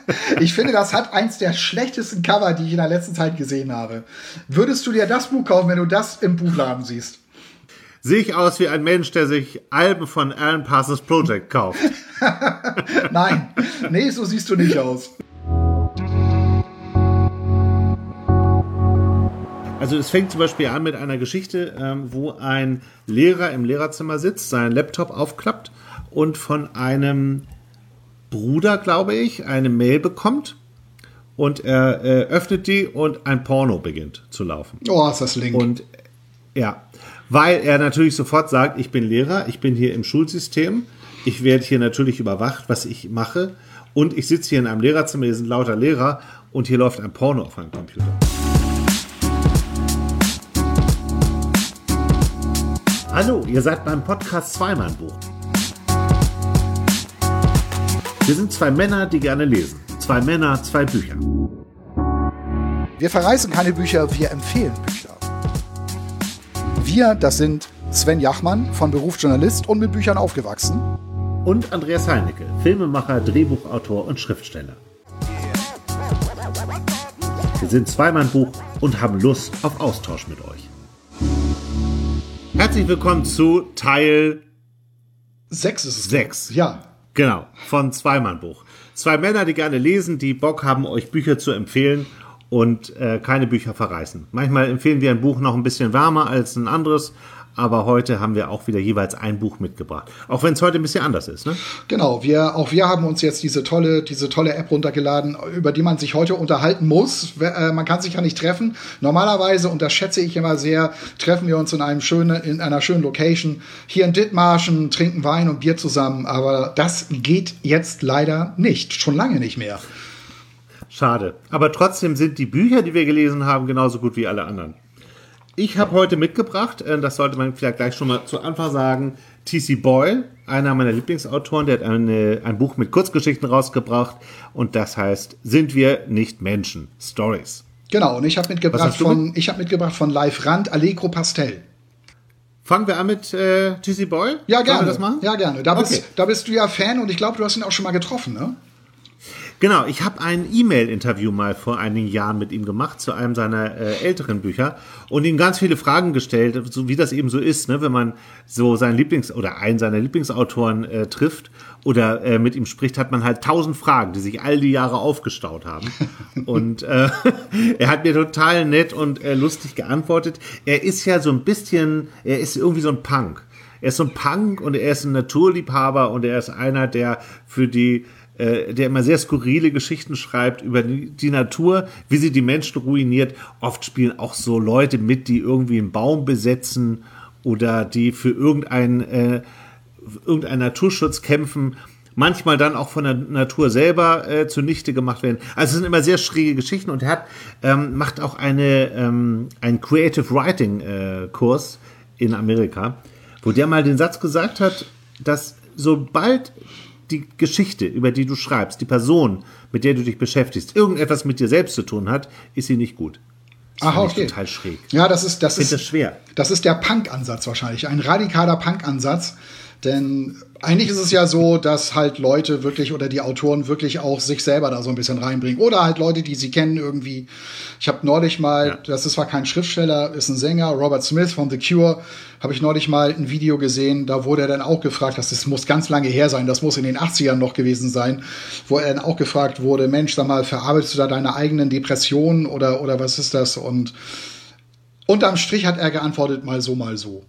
Ich finde, das hat eins der schlechtesten Cover, die ich in der letzten Zeit gesehen habe. Würdest du dir das Buch kaufen, wenn du das im Buchladen siehst? Sehe ich aus wie ein Mensch, der sich Alben von Alan Parsons Project kauft? Nein, nee, so siehst du nicht aus. Also es fängt zum Beispiel an mit einer Geschichte, wo ein Lehrer im Lehrerzimmer sitzt, seinen Laptop aufklappt und von einem Bruder, glaube ich, eine Mail bekommt und er öffnet die und ein Porno beginnt zu laufen. Oh, ist das Link. Und ja, weil er natürlich sofort sagt, ich bin Lehrer, ich bin hier im Schulsystem, ich werde hier natürlich überwacht, was ich mache und ich sitze hier in einem Lehrerzimmer, hier sind lauter Lehrer und hier läuft ein Porno auf meinem Computer. Hallo, ihr seid beim Podcast Zweimann-Buch. Wir sind zwei Männer, die gerne lesen. Zwei Männer, zwei Bücher. Wir verreißen keine Bücher, wir empfehlen Bücher. Wir, das sind Sven Jachmann, von Beruf Journalist und mit Büchern aufgewachsen. Und Andreas Heinicke, Filmemacher, Drehbuchautor und Schriftsteller. Wir sind Zweimann-Buch und haben Lust auf Austausch mit euch. Herzlich willkommen zu Teil 6 ist es. 6. Ja. Genau, von Zweimann-Buch. Zwei Männer, die gerne lesen, die Bock haben, euch Bücher zu empfehlen und keine Bücher verreißen. Manchmal empfehlen wir ein Buch noch ein bisschen wärmer als ein anderes, aber heute haben wir auch wieder jeweils ein Buch mitgebracht. Auch wenn es heute ein bisschen anders ist, ne? Genau, wir haben uns jetzt diese tolle App runtergeladen, über die man sich heute unterhalten muss. Man kann sich ja nicht treffen. Normalerweise, und das schätze ich immer sehr, treffen wir uns in einer schönen Location hier in Dithmarschen, trinken Wein und Bier zusammen. Aber das geht jetzt leider nicht. Schon lange nicht mehr. Schade. Aber trotzdem sind die Bücher, die wir gelesen haben, genauso gut wie alle anderen. Ich habe heute mitgebracht, das sollte man vielleicht gleich schon mal zu Anfang sagen, T.C. Boyle, einer meiner Lieblingsautoren, der hat ein Buch mit Kurzgeschichten rausgebracht und das heißt Sind wir nicht Menschen? Stories. Genau, und ich habe mitgebracht von Live Rand, Allegro Pastel. Fangen wir an mit T.C. Boyle? Ja, gerne. Wollen wir das machen? Ja, gerne. Da bist du ja Fan und ich glaube, du hast ihn auch schon mal getroffen, ne? Genau, ich habe ein E-Mail-Interview mal vor einigen Jahren mit ihm gemacht zu einem seiner älteren Bücher und ihm ganz viele Fragen gestellt, so wie das eben so ist, ne, wenn man so einen seiner Lieblingsautoren trifft oder mit ihm spricht, hat man halt 1000 Fragen, die sich all die Jahre aufgestaut haben. Und er hat mir total nett und lustig geantwortet. Er ist ja so ein bisschen, er ist irgendwie so ein Punk. Er ist so ein Punk und er ist ein Naturliebhaber und er ist einer, der der immer sehr skurrile Geschichten schreibt über die Natur, wie sie die Menschen ruiniert. Oft spielen auch so Leute mit, die irgendwie einen Baum besetzen oder die für irgendeinen Naturschutz kämpfen. Manchmal dann auch von der Natur selber zunichte gemacht werden. Also es sind immer sehr schräge Geschichten und er macht auch einen Creative Writing Kurs in Amerika, wo der mal den Satz gesagt hat, dass sobald die Geschichte, über die du schreibst, die Person, mit der du dich beschäftigst, irgendetwas mit dir selbst zu tun hat, ist sie nicht gut. Das okay. Total schräg. Ja, das ist schwer. Das ist der Punk-Ansatz wahrscheinlich, ein radikaler Punk-Ansatz, denn eigentlich ist es ja so, dass halt Leute wirklich oder die Autoren wirklich auch sich selber da so ein bisschen reinbringen oder halt Leute, die sie kennen irgendwie. Ich habe neulich mal, das ist zwar kein Schriftsteller, ist ein Sänger, Robert Smith von The Cure, habe ich neulich mal ein Video gesehen, da wurde er dann auch gefragt, das muss ganz lange her sein, das muss in den 80ern noch gewesen sein, wo er dann auch gefragt wurde, Mensch, sag mal, verarbeitest du da deine eigenen Depressionen oder was ist das? Und unterm Strich hat er geantwortet, mal so, mal so.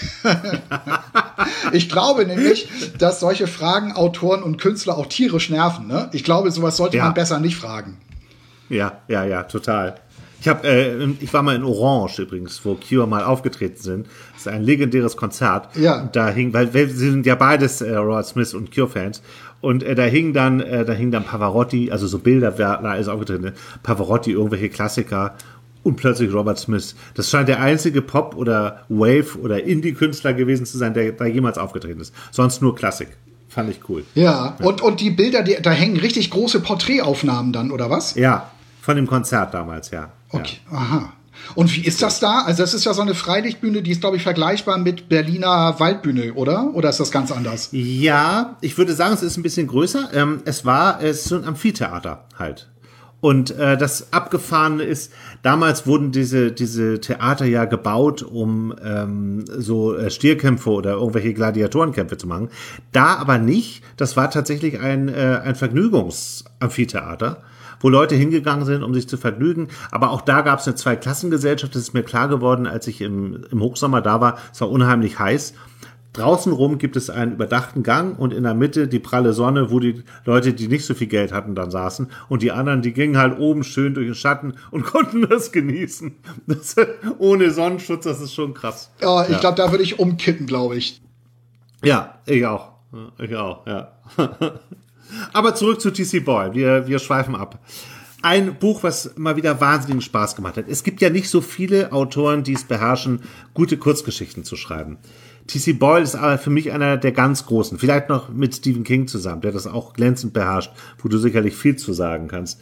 Ich glaube nämlich, dass solche Fragen Autoren und Künstler auch tierisch nerven. Ne? Ich glaube, sowas sollte man besser nicht fragen. Ja, total. Ich war mal in Orange übrigens, wo Cure mal aufgetreten sind. Das ist ein legendäres Konzert. Ja. Und da hing, weil sie sind ja beides Robert Smith und Cure-Fans. Und da hing dann Pavarotti, also so Bilder, da ist aufgetreten, ne? Pavarotti, irgendwelche Klassiker. Und plötzlich Robert Smith. Das scheint der einzige Pop- oder Wave- oder Indie-Künstler gewesen zu sein, der da jemals aufgetreten ist. Sonst nur Klassik. Fand ich cool. Ja. Und die Bilder, da hängen richtig große Porträtaufnahmen dann, oder was? Ja, von dem Konzert damals, ja. Okay, aha. Und wie ist das da? Also das ist ja so eine Freilichtbühne, die ist, glaube ich, vergleichbar mit Berliner Waldbühne, oder? Oder ist das ganz anders? Ja, ich würde sagen, es ist ein bisschen größer. Es ist so ein Amphitheater halt. Und das Abgefahrene ist, damals wurden diese Theater ja gebaut, um so Stierkämpfe oder irgendwelche Gladiatorenkämpfe zu machen. Da aber nicht. Das war tatsächlich ein Vergnügungsamphitheater, wo Leute hingegangen sind, um sich zu vergnügen. Aber auch da gab es eine Zweiklassengesellschaft. Das ist mir klar geworden, als ich im Hochsommer da war. Es war unheimlich heiß. Draußen rum gibt es einen überdachten Gang und in der Mitte die pralle Sonne, wo die Leute, die nicht so viel Geld hatten, dann saßen. Und die anderen, die gingen halt oben schön durch den Schatten und konnten das genießen. Ohne Sonnenschutz, das ist schon krass. Ja, ich glaube, da würde ich umkippen, glaube ich. Ja, ich auch. Ja. Aber zurück zu T.C. Boyle. Wir schweifen ab. Ein Buch, was mal wieder wahnsinnigen Spaß gemacht hat. Es gibt ja nicht so viele Autoren, die es beherrschen, gute Kurzgeschichten zu schreiben. T.C. Boyle ist aber für mich einer der ganz Großen. Vielleicht noch mit Stephen King zusammen, der das auch glänzend beherrscht, wo du sicherlich viel zu sagen kannst.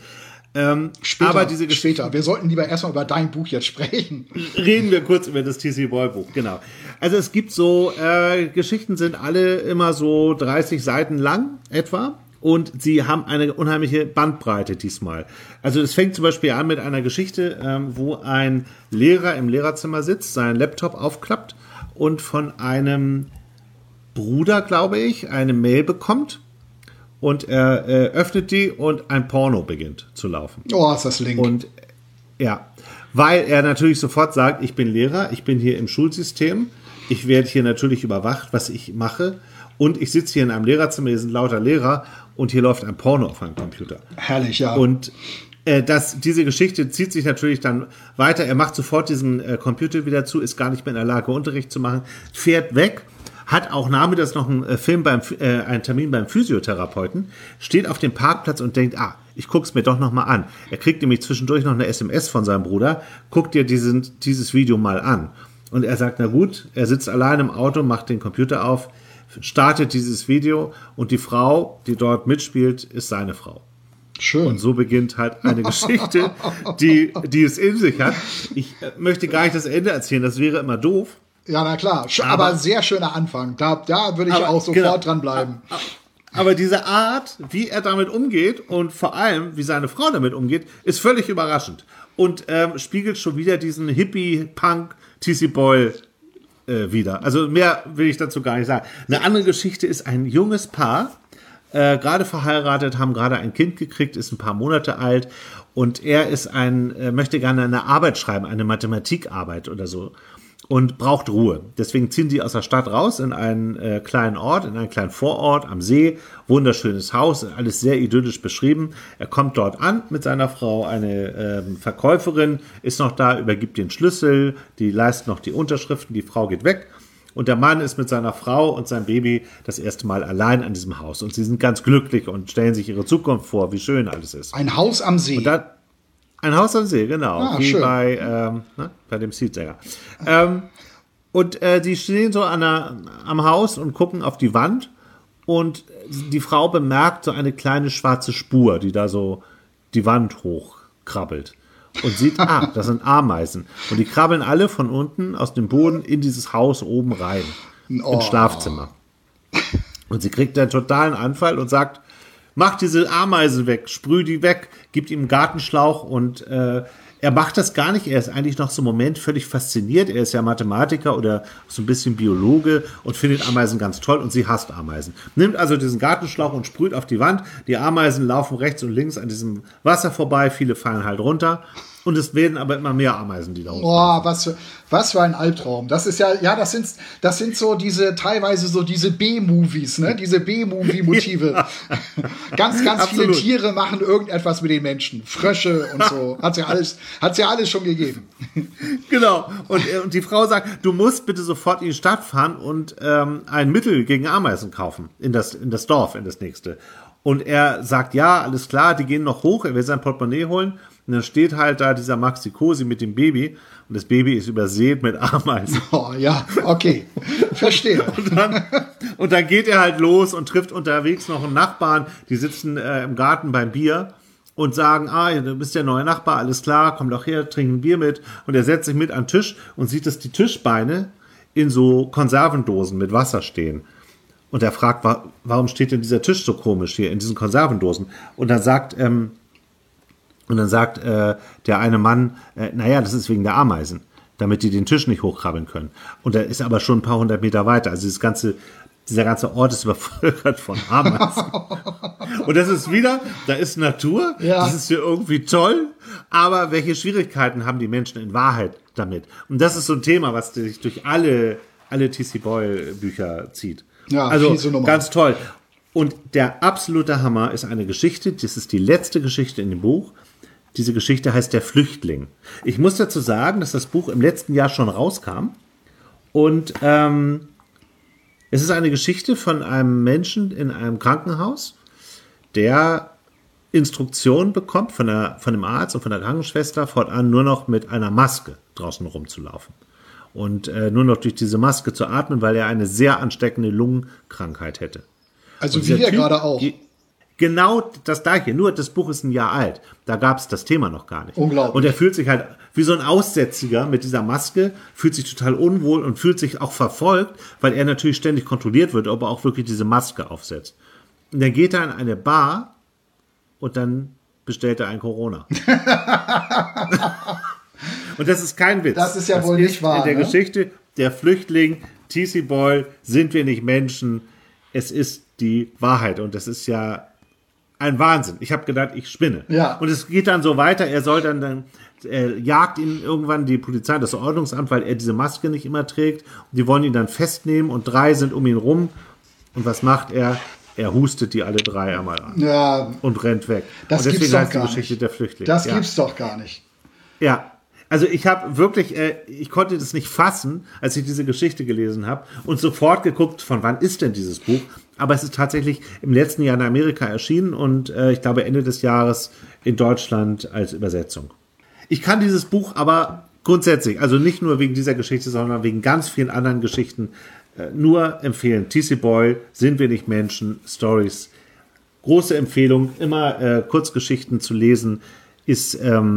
Später. Wir sollten lieber erstmal über dein Buch jetzt sprechen. Reden wir kurz über das T.C. Boyle Buch, genau. Also es gibt so, Geschichten sind alle immer so 30 Seiten lang etwa. Und sie haben eine unheimliche Bandbreite diesmal. Also es fängt zum Beispiel an mit einer Geschichte, wo ein Lehrer im Lehrerzimmer sitzt, seinen Laptop aufklappt und von einem Bruder, glaube ich, eine Mail bekommt. Und er öffnet die und ein Porno beginnt zu laufen. Oh, ist das Link. Und ja, weil er natürlich sofort sagt, ich bin Lehrer, ich bin hier im Schulsystem, ich werde hier natürlich überwacht, was ich mache. Und ich sitze hier in einem Lehrerzimmer, hier sind lauter Lehrer und hier läuft ein Porno auf einem Computer. Herrlich, ja. Und diese Geschichte zieht sich natürlich dann weiter. Er macht sofort diesen Computer wieder zu, ist gar nicht mehr in der Lage, Unterricht zu machen, fährt weg, hat auch nachmittags noch einen einen Termin beim Physiotherapeuten, steht auf dem Parkplatz und denkt, ich guck's mir doch noch mal an. Er kriegt nämlich zwischendurch noch eine SMS von seinem Bruder, guck dir dieses Video mal an. Und er sagt, na gut, er sitzt allein im Auto, macht den Computer auf, startet dieses Video und die Frau, die dort mitspielt, ist seine Frau. Schön. Und so beginnt halt eine Geschichte, die es in sich hat. Ich möchte gar nicht das Ende erzählen, das wäre immer doof. Ja, na klar. Aber sehr schöner Anfang. Da würde ich auch sofort dranbleiben. Aber diese Art, wie er damit umgeht und vor allem, wie seine Frau damit umgeht, ist völlig überraschend. Und spiegelt schon wieder diesen Hippie-Punk T.C. Boyle wieder. Also mehr will ich dazu gar nicht sagen. Eine andere Geschichte ist ein junges Paar, gerade verheiratet, haben gerade ein Kind gekriegt, ist ein paar Monate alt und er möchte gerne eine Arbeit schreiben, eine Mathematikarbeit oder so und braucht Ruhe. Deswegen ziehen die aus der Stadt raus in einen kleinen Ort, in einen kleinen Vorort am See, wunderschönes Haus, alles sehr idyllisch beschrieben. Er kommt dort an mit seiner Frau, eine Verkäuferin ist noch da, übergibt den Schlüssel, die leistet noch die Unterschriften, die Frau geht weg. Und der Mann ist mit seiner Frau und seinem Baby das erste Mal allein an diesem Haus. Und sie sind ganz glücklich und stellen sich ihre Zukunft vor, wie schön alles ist. Ein Haus am See. Ein Haus am See, genau. Wie schön. Bei dem Seedsänger. Und die stehen so am Haus und gucken auf die Wand. Und die Frau bemerkt so eine kleine schwarze Spur, die da so die Wand hochkrabbelt. Und sieht, das sind Ameisen. Und die krabbeln alle von unten aus dem Boden in dieses Haus oben rein. Ins Schlafzimmer. Und sie kriegt einen totalen Anfall und sagt, mach diese Ameisen weg, sprüh die weg, gibt ihm einen Gartenschlauch und er macht das gar nicht. Er ist eigentlich noch so im Moment völlig fasziniert. Er ist ja Mathematiker oder so ein bisschen Biologe und findet Ameisen ganz toll und sie hasst Ameisen. Nimmt also diesen Gartenschlauch und sprüht auf die Wand. Die Ameisen laufen rechts und links an diesem Wasser vorbei. Viele fallen halt runter. Und es werden aber immer mehr Ameisen, die da hoch. Oh, was für ein Albtraum. Das ist das sind so teilweise so diese B-Movies, ne? Diese B-Movie-Motive. Ja. Ganz viele Tiere machen irgendetwas mit den Menschen. Frösche und so. Hat's ja alles schon gegeben. Genau. Und die Frau sagt, du musst bitte sofort in die Stadt fahren und ein Mittel gegen Ameisen kaufen. In das Dorf, in das nächste. Und er sagt, ja, alles klar, die gehen noch hoch, er will sein Portemonnaie holen. Und dann steht halt da dieser Maxi Cosi mit dem Baby und das Baby ist übersät mit Ameisen. Oh ja, okay, verstehe. und dann geht er halt los und trifft unterwegs noch einen Nachbarn, die sitzen im Garten beim Bier und sagen, du bist der neue Nachbar, alles klar, komm doch her, trink ein Bier mit. Und er setzt sich mit an den Tisch und sieht, dass die Tischbeine in so Konservendosen mit Wasser stehen. Und er fragt, warum steht denn dieser Tisch so komisch hier in diesen Konservendosen? Und dann sagt der eine Mann, das ist wegen der Ameisen, damit die den Tisch nicht hochkrabbeln können. Und er ist aber schon ein paar hundert Meter weiter. Also dieser ganze Ort ist übervölkert von Ameisen. Und das ist da ist Natur, das ist hier irgendwie toll, aber welche Schwierigkeiten haben die Menschen in Wahrheit damit? Und das ist so ein Thema, was sich durch alle T.C. Boyle-Bücher zieht. Ja, also ganz toll. Und der absolute Hammer ist eine Geschichte, das ist die letzte Geschichte in dem Buch. Diese Geschichte heißt Der Flüchtling. Ich muss dazu sagen, dass das Buch im letzten Jahr schon rauskam. Und es ist eine Geschichte von einem Menschen in einem Krankenhaus, der Instruktionen bekommt von dem Arzt und von der Krankenschwester, fortan nur noch mit einer Maske draußen rumzulaufen. Und nur noch durch diese Maske zu atmen, weil er eine sehr ansteckende Lungenkrankheit hätte. Also wie er gerade auch. Genau das gleiche, nur das Buch ist ein Jahr alt. Da gab es das Thema noch gar nicht. Unglaublich. Und er fühlt sich halt wie so ein Aussätziger mit dieser Maske, fühlt sich total unwohl und fühlt sich auch verfolgt, weil er natürlich ständig kontrolliert wird, ob er auch wirklich diese Maske aufsetzt. Und dann geht er in eine Bar und dann bestellt er ein Corona. Und das ist kein Witz. Das ist ja wohl nicht wahr. In der Geschichte Der Flüchtling, T.C. Boyle, sind wir nicht Menschen. Es ist die Wahrheit. Und das ist ja ein Wahnsinn. Ich habe gedacht, ich spinne. Ja. Und es geht dann so weiter. Er soll dann jagt ihn irgendwann die Polizei, das Ordnungsamt, weil er diese Maske nicht immer trägt. Und die wollen ihn dann festnehmen und 3 sind um ihn rum. Und was macht er? Er hustet die alle 3 einmal an. Und rennt weg. Das und deswegen heißt die Geschichte nicht. Der Flüchtling. Das gibt's doch gar nicht. Ja. Also ich habe wirklich, ich konnte das nicht fassen, als ich diese Geschichte gelesen habe und sofort geguckt, von wann ist denn dieses Buch? Aber es ist tatsächlich im letzten Jahr in Amerika erschienen und ich glaube Ende des Jahres in Deutschland als Übersetzung. Ich kann dieses Buch aber grundsätzlich, also nicht nur wegen dieser Geschichte, sondern wegen ganz vielen anderen Geschichten nur empfehlen. T.C. Boyle, Sind wir nicht Menschen, Stories. Große Empfehlung, immer Kurzgeschichten zu lesen, ist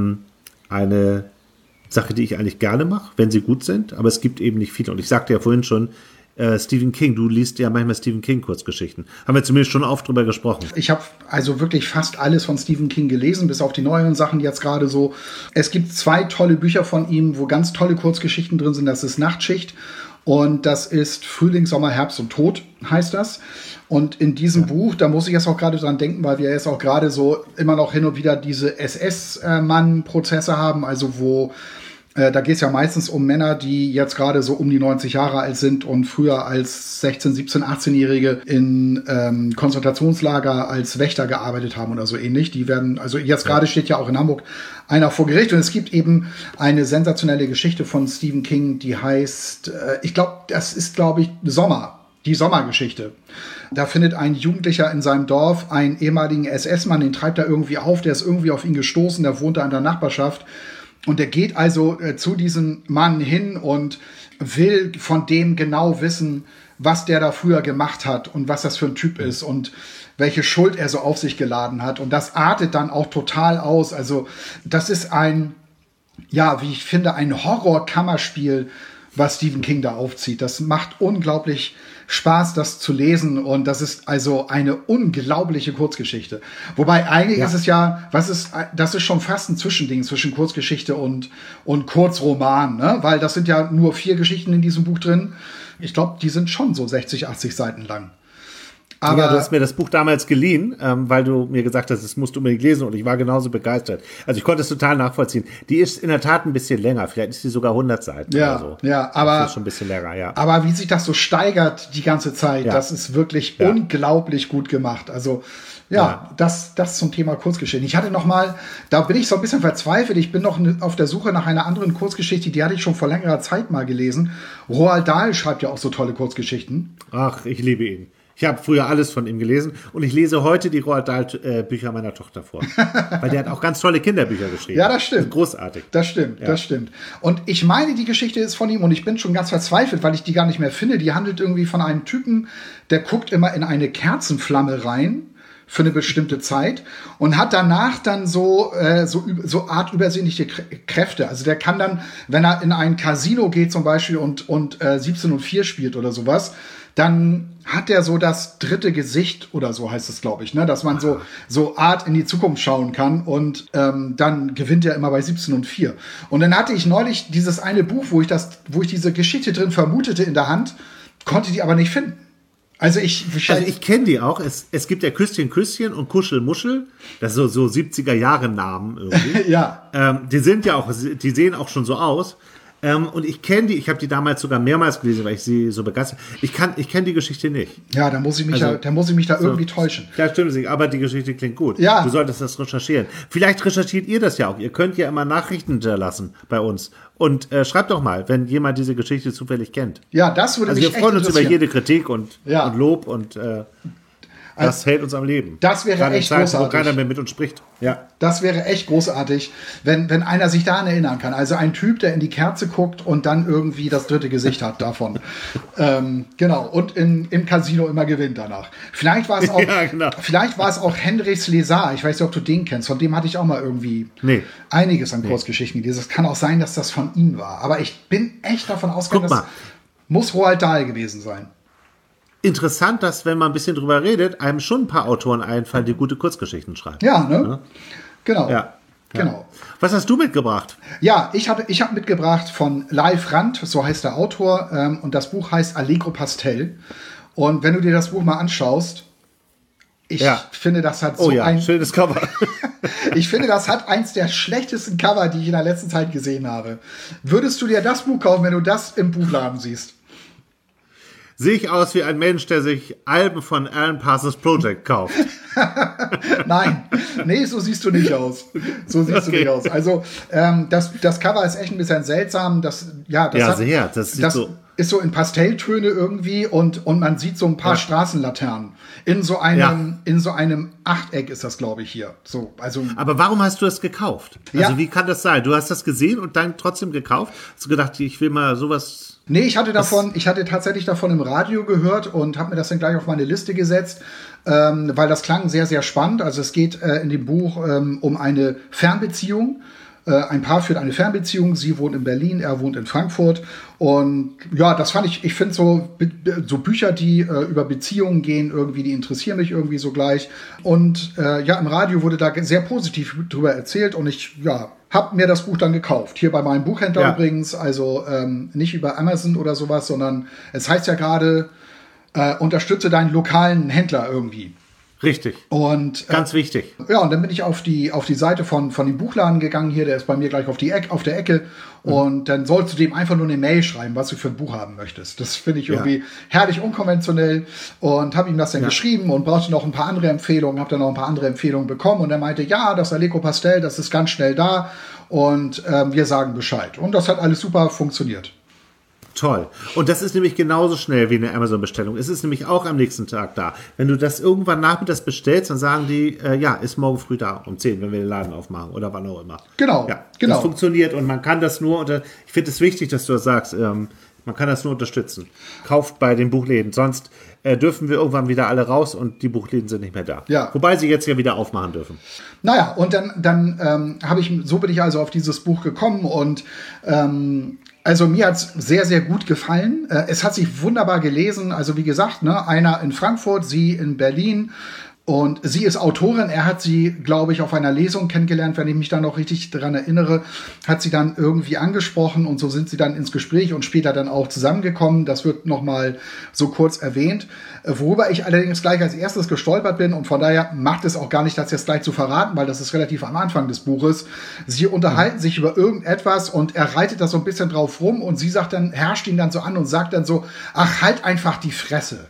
eine Sache, die ich eigentlich gerne mache, wenn sie gut sind, aber es gibt eben nicht viele. Und ich sagte ja vorhin schon, Stephen King, du liest ja manchmal Stephen King Kurzgeschichten. Haben wir zumindest schon oft drüber gesprochen. Ich habe also wirklich fast alles von Stephen King gelesen, bis auf die neueren Sachen jetzt gerade so. Es gibt 2 tolle Bücher von ihm, wo ganz tolle Kurzgeschichten drin sind. Das ist Nachtschicht und das ist Frühling, Sommer, Herbst und Tod, heißt das. Und in diesem Buch, da muss ich jetzt auch gerade dran denken, weil wir jetzt auch gerade so immer noch hin und wieder diese SS-Mann-Prozesse haben, also wo da geht es ja meistens um Männer, die jetzt gerade so um die 90 Jahre alt sind und früher als 16-, 17-, 18-Jährige in Konzentrationslager als Wächter gearbeitet haben oder so ähnlich. Die werden, also jetzt gerade steht ja auch in Hamburg einer vor Gericht. Und es gibt eben eine sensationelle Geschichte von Stephen King, die heißt, ich glaube, das ist, Sommer. Die Sommergeschichte. Da findet ein Jugendlicher in seinem Dorf einen ehemaligen SS-Mann, den treibt er irgendwie auf, der ist irgendwie auf ihn gestoßen, der wohnt da in der Nachbarschaft. Und der geht also zu diesem Mann hin und will von dem genau wissen, was der da früher gemacht hat und was das für ein Typ ist und welche Schuld er so auf sich geladen hat. Und das artet dann auch total aus. Also das ist wie ich finde, ein Horror-Kammerspiel, was Stephen King da aufzieht. Das macht unglaublich Spaß, das zu lesen, und das ist also eine unglaubliche Kurzgeschichte. Wobei eigentlich ist es das ist schon fast ein Zwischending zwischen Kurzgeschichte und Kurzroman, ne? Weil das sind ja nur 4 Geschichten in diesem Buch drin. Ich glaube, die sind schon so 60, 80 Seiten lang. Aber ja, du hast mir das Buch damals geliehen, weil du mir gesagt hast, das musst du unbedingt lesen, und ich war genauso begeistert. Also ich konnte es total nachvollziehen. Die ist in der Tat ein bisschen länger, vielleicht ist die sogar 100 Seiten oder so. Ja, aber das ist schon ein bisschen länger, ja. Aber wie sich das so steigert die ganze Zeit, das ist wirklich unglaublich gut gemacht. Also das zum Thema Kurzgeschichten. Ich hatte noch mal, da bin ich so ein bisschen verzweifelt, ich bin noch auf der Suche nach einer anderen Kurzgeschichte, die hatte ich schon vor längerer Zeit mal gelesen. Roald Dahl schreibt ja auch so tolle Kurzgeschichten. Ach, ich liebe ihn. Ich habe früher alles von ihm gelesen und ich lese heute die Roald Dahl Bücher meiner Tochter vor. Weil der hat auch ganz tolle Kinderbücher geschrieben. Ja, das stimmt. Großartig. Das stimmt. Und ich meine, die Geschichte ist von ihm, und ich bin schon ganz verzweifelt, weil ich die gar nicht mehr finde. Die handelt irgendwie von einem Typen, der guckt immer in eine Kerzenflamme rein, für eine bestimmte Zeit und hat danach dann so Art übersinnliche Kräfte. Also der kann dann, wenn er in ein Casino geht zum Beispiel und 17:04 spielt oder sowas, dann hat er so das dritte Gesicht oder so heißt es, glaube ich, ne? Dass man so Art in die Zukunft schauen kann und dann gewinnt er immer bei 17:04. Und dann hatte ich neulich dieses eine Buch, wo ich diese Geschichte drin vermutete in der Hand, konnte die aber nicht finden. Also ich kenne die auch. Es gibt ja Küsschen und Kuschelmuschel. Das sind so 70er-Jahre-Namen irgendwie. Ja. Die sehen auch schon so aus. Und ich kenne die, ich habe die damals sogar mehrmals gelesen, weil ich sie so begeistert. Ich kenne die Geschichte nicht. Ja, da muss ich mich da irgendwie täuschen. Ja, stimmt nicht, aber die Geschichte klingt gut. Ja. Du solltest das recherchieren. Vielleicht recherchiert ihr das ja auch. Ihr könnt ja immer Nachrichten hinterlassen bei uns. Und schreibt doch mal, wenn jemand diese Geschichte zufällig kennt. Ja, das würde mich echt interessieren. Wir freuen uns über jede Kritik und Lob und das hält uns am Leben. Das wäre echt großartig. Wo keiner mehr mit uns spricht. Ja. Das wäre echt großartig, wenn einer sich daran erinnern kann. Also ein Typ, der in die Kerze guckt und dann irgendwie das dritte Gesicht hat davon. Genau. Und im Casino immer gewinnt danach. Vielleicht war es auch, vielleicht war es auch Hendrix Lesar. Ich weiß nicht, ob du den kennst. Von dem hatte ich auch mal irgendwie einiges an Kurzgeschichten gelesen. Es kann auch sein, dass das von ihm war. Aber ich bin echt davon ausgegangen, das muss Roald Dahl gewesen sein. Interessant, dass, wenn man ein bisschen drüber redet, einem schon ein paar Autoren einfallen, die gute Kurzgeschichten schreiben. Ja, ne? Ja? Genau. Ja. Genau. Was hast du mitgebracht? Ja, ich hab mitgebracht von Leif Rand, so heißt der Autor, und das Buch heißt Allegro Pastel. Und wenn du dir das Buch mal anschaust, ich finde, das hat so ein schönes Cover. Ich finde, das hat eins der schlechtesten Cover, die ich in der letzten Zeit gesehen habe. Würdest du dir das Buch kaufen, wenn du das im Buchladen siehst? Sehe ich aus wie ein Mensch, der sich Alben von Alan Parsons Project kauft? Nein, nee, so siehst du nicht aus. So siehst du nicht aus. Also das Cover ist echt ein bisschen seltsam. Das ist so in Pastelltöne irgendwie und man sieht so ein paar Straßenlaternen. In so einem Achteck ist das, glaube ich, hier. So, also. Aber warum hast du das gekauft? Also wie kann das sein? Du hast das gesehen und dann trotzdem gekauft? Hast du gedacht, ich will mal sowas... Nee, ich hatte tatsächlich davon im Radio gehört und habe mir das dann gleich auf meine Liste gesetzt, weil das klang sehr, sehr spannend. Also es geht in dem Buch um eine Fernbeziehung. Ein Paar führt eine Fernbeziehung. Sie wohnt in Berlin, er wohnt in Frankfurt. Und ja, das fand ich finde so Bücher, die über Beziehungen gehen, irgendwie, die interessieren mich irgendwie so gleich. Und im Radio wurde da sehr positiv drüber erzählt und ich, habe mir das Buch dann gekauft. Hier bei meinem Buchhändler übrigens, also nicht über Amazon oder sowas, sondern es heißt ja gerade, unterstütze deinen lokalen Händler irgendwie. Richtig. Und ganz wichtig. Ja, und dann bin ich auf die Seite von dem Buchladen gegangen hier, der ist bei mir gleich auf der Ecke. Und dann sollst du dem einfach nur eine Mail schreiben, was du für ein Buch haben möchtest. Das finde ich irgendwie herrlich unkonventionell und habe ihm das dann geschrieben und brauchte noch ein paar andere Empfehlungen, habe dann noch ein paar andere Empfehlungen bekommen und er meinte, ja, das Allegro Pastel, das ist ganz schnell da und wir sagen Bescheid. Und das hat alles super funktioniert. Toll. Und das ist nämlich genauso schnell wie eine Amazon-Bestellung. Es ist nämlich auch am nächsten Tag da. Wenn du das irgendwann nachmittags bestellst, dann sagen die, ist morgen früh da, um 10, wenn wir den Laden aufmachen oder wann auch immer. Genau. Ja, das funktioniert und man kann das nur, ich finde es wichtig, dass du das sagst, man kann das nur unterstützen. Kauft bei den Buchläden, sonst dürfen wir irgendwann wieder alle raus und die Buchläden sind nicht mehr da. Ja. Wobei sie jetzt ja wieder aufmachen dürfen. Naja, und dann bin ich also auf dieses Buch gekommen und also mir hat's sehr, sehr gut gefallen. Es hat sich wunderbar gelesen. Also wie gesagt, ne, einer in Frankfurt, sie in Berlin. Und sie ist Autorin. Er hat sie, glaube ich, auf einer Lesung kennengelernt, wenn ich mich da noch richtig dran erinnere. Hat sie dann irgendwie angesprochen und so sind sie dann ins Gespräch und später dann auch zusammengekommen. Das wird noch mal so kurz erwähnt. Worüber ich allerdings gleich als erstes gestolpert bin und von daher macht es auch gar nicht, das jetzt gleich zu verraten, weil das ist relativ am Anfang des Buches. Sie unterhalten sich über irgendetwas und er reitet da so ein bisschen drauf rum und sie herrscht ihn dann so an und sagt dann so, ach, halt einfach die Fresse.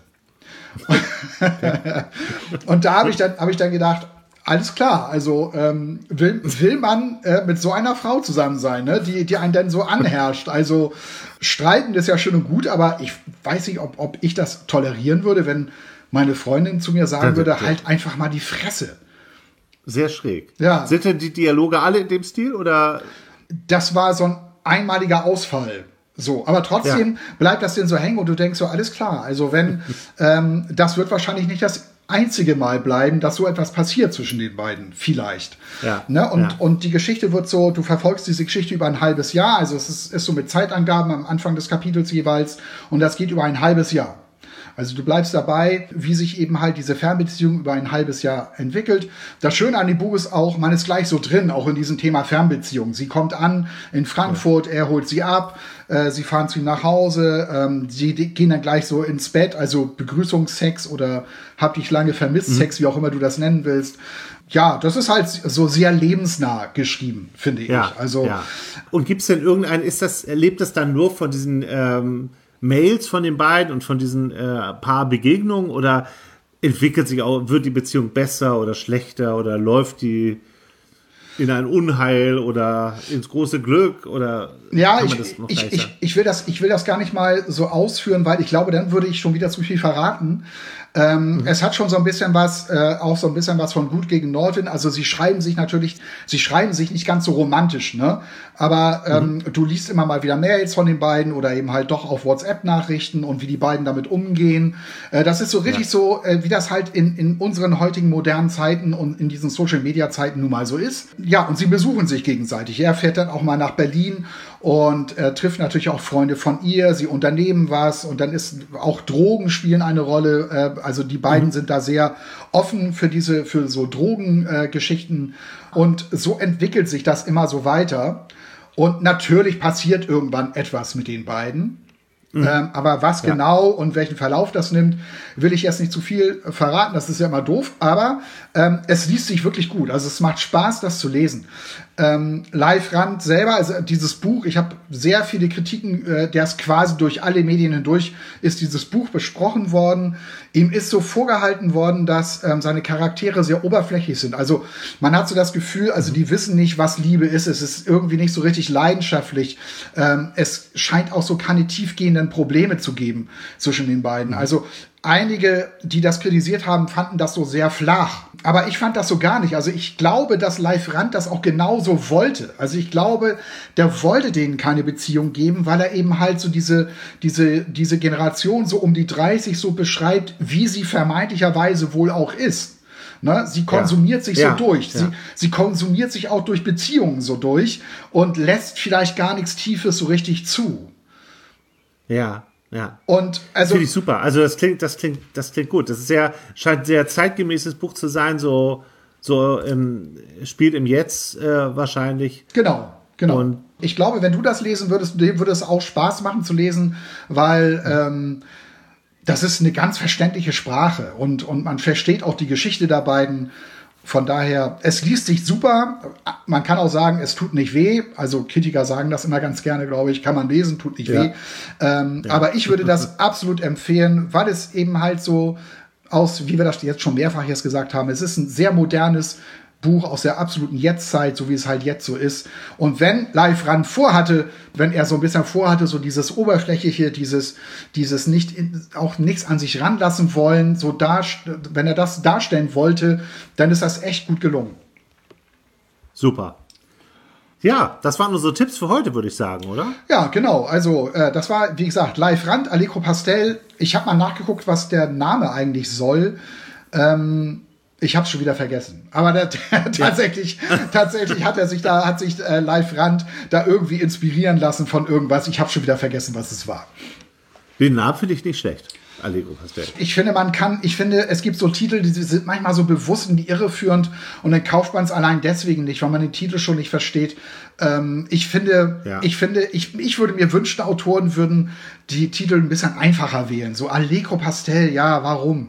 Und da habe ich dann gedacht, alles klar, also will man mit so einer Frau zusammen sein, ne? die einen dann so anherrscht. Also streiten ist ja schön und gut, aber ich weiß nicht, ob ich das tolerieren würde, wenn meine Freundin zu mir sagen würde, halt einfach mal die Fresse. Sehr schräg. Ja. Sind denn die Dialoge alle in dem Stil oder? Das war so ein einmaliger Ausfall. So, aber trotzdem bleibt das denn so hängen und du denkst so, alles klar. Also wenn, das wird wahrscheinlich nicht das einzige Mal bleiben, dass so etwas passiert zwischen den beiden, vielleicht. Ja, ne? Und die Geschichte wird so, du verfolgst diese Geschichte über ein halbes Jahr, also es ist so mit Zeitangaben am Anfang des Kapitels jeweils und das geht über ein halbes Jahr. Also du bleibst dabei, wie sich eben halt diese Fernbeziehung über ein halbes Jahr entwickelt. Das Schöne an dem Buch ist auch, man ist gleich so drin, auch in diesem Thema Fernbeziehung. Sie kommt an in Frankfurt, er holt sie ab, sie fahren zu ihm nach Hause, sie gehen dann gleich so ins Bett, also Begrüßungsex oder hab dich lange vermisst, Sex, wie auch immer du das nennen willst. Ja, das ist halt so sehr lebensnah geschrieben, finde ich. Also, Und gibt's denn lebt das dann nur von diesen Mails von den beiden und von diesen paar Begegnungen oder wird die Beziehung besser oder schlechter oder läuft die in ein Unheil oder ins große Glück oder kann man das noch gleich sagen? Ich will das gar nicht mal so ausführen, weil ich glaube, dann würde ich schon wieder zu viel verraten. Es hat schon so ein bisschen was, auch so ein bisschen was von Gut gegen Norton. Also sie schreiben sich nicht ganz so romantisch, ne? Aber du liest immer mal wieder Mails von den beiden oder eben halt doch auf WhatsApp-Nachrichten und wie die beiden damit umgehen. Das ist so richtig so, wie das halt in unseren heutigen modernen Zeiten und in diesen Social-Media-Zeiten nun mal so ist. Ja, und sie besuchen sich gegenseitig. Er fährt dann auch mal nach Berlin und trifft natürlich auch Freunde von ihr. Sie unternehmen was und dann ist auch Drogen spielen eine Rolle. Also die beiden sind da sehr offen für so Drogengeschichten und so entwickelt sich das immer so weiter. Und natürlich passiert irgendwann etwas mit den beiden. Aber was genau und welchen Verlauf das nimmt, will ich jetzt nicht zu viel verraten. Das ist ja immer doof. Aber es liest sich wirklich gut. Also es macht Spaß, das zu lesen. Leif Rand selber, also dieses Buch, ich habe sehr viele Kritiken, der ist quasi durch alle Medien hindurch, ist dieses Buch besprochen worden. Ihm ist so vorgehalten worden, dass seine Charaktere sehr oberflächlich sind. Also man hat so das Gefühl, also die wissen nicht, was Liebe ist. Es ist irgendwie nicht so richtig leidenschaftlich. Es scheint auch so keine tiefgehenden Probleme zu geben zwischen den beiden. Also einige, die das kritisiert haben, fanden das so sehr flach. Aber ich fand das so gar nicht. Also ich glaube, dass Leif Rand das auch genauso wollte. Also ich glaube, der wollte denen keine Beziehung geben, weil er eben halt so diese Generation so um die 30 so beschreibt, wie sie vermeintlicherweise wohl auch ist. Ne? Sie konsumiert sich so durch. Sie konsumiert sich auch durch Beziehungen so durch und lässt vielleicht gar nichts Tiefes so richtig zu. Ja. Und also finde ich super. Also das klingt gut. Das ist scheint ein sehr zeitgemäßes Buch zu sein. So spielt im Jetzt wahrscheinlich. Genau. Und ich glaube, wenn du das lesen würdest, dir würde es auch Spaß machen zu lesen, weil das ist eine ganz verständliche Sprache und man versteht auch die Geschichte der beiden. Von daher, es liest sich super. Man kann auch sagen, es tut nicht weh. Also Kritiker sagen das immer ganz gerne, glaube ich. Kann man lesen, tut nicht weh. Aber ich würde das absolut empfehlen, weil es eben halt so wie wir das jetzt schon mehrfach jetzt gesagt haben, es ist ein sehr modernes Buch aus der absoluten Jetztzeit, so wie es halt jetzt so ist. Und wenn Leif Rand wenn er so ein bisschen vorhatte, so dieses Oberflächliche, dieses auch nichts an sich ranlassen wollen, wenn er das darstellen wollte, dann ist das echt gut gelungen. Super. Ja, das waren unsere Tipps für heute, würde ich sagen, oder? Ja, genau. Also das war, wie gesagt, Leif Rand, Allegro Pastel. Ich habe mal nachgeguckt, was der Name eigentlich soll. Ich habe es schon wieder vergessen. Aber tatsächlich hat sich Leif Rand da irgendwie inspirieren lassen von irgendwas. Ich habe schon wieder vergessen, was es war. Den Namen finde ich nicht schlecht. Allegro Pastel. Ich finde, es gibt so Titel, die sind manchmal so bewusst und irreführend und dann kauft man es allein deswegen nicht, weil man den Titel schon nicht versteht. Ich würde mir wünschen, Autoren würden die Titel ein bisschen einfacher wählen. So Allegro Pastel, ja, warum?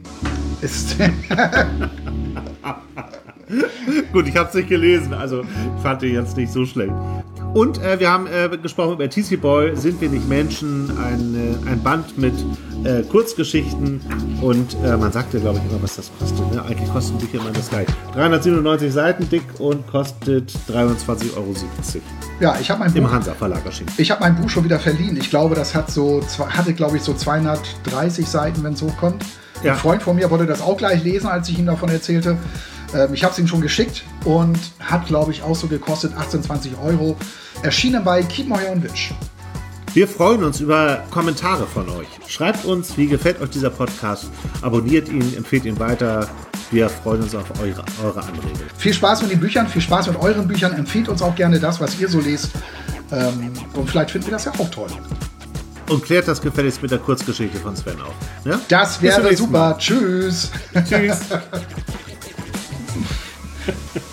Gut, ich habe es nicht gelesen, also ich fand den jetzt nicht so schlecht. Und wir haben gesprochen über TC Boy, Sind wir nicht Menschen, ein Band mit Kurzgeschichten und man sagt ja, glaube ich, immer, was das kostet. Ne? Eigentlich kosten Bücher immer das gleich. 397 Seiten dick und kostet 23,70 €. Ja, ich habe mein Buch im Hansa Verlag erschienen. Ich habe mein Buch schon wieder verliehen. Ich glaube, das hatte, glaube ich, so 230 Seiten, wenn es hochkommt. Ja. Ein Freund von mir wollte das auch gleich lesen, als ich ihm davon erzählte. Ich habe es ihm schon geschickt und hat, glaube ich, auch so gekostet 18, 20 €. Erschienen bei Kiepenheuer und Witsch. Wir freuen uns über Kommentare von euch. Schreibt uns, wie gefällt euch dieser Podcast, abonniert ihn, empfehlt ihn weiter. Wir freuen uns auf eure Anregungen. Viel Spaß mit den Büchern, viel Spaß mit euren Büchern. Empfiehlt uns auch gerne das, was ihr so lest. Und vielleicht finden wir das ja auch toll. Und klärt das gefälligst mit der Kurzgeschichte von Sven auf. Ja? Das wäre super. Tschüss. Tschüss.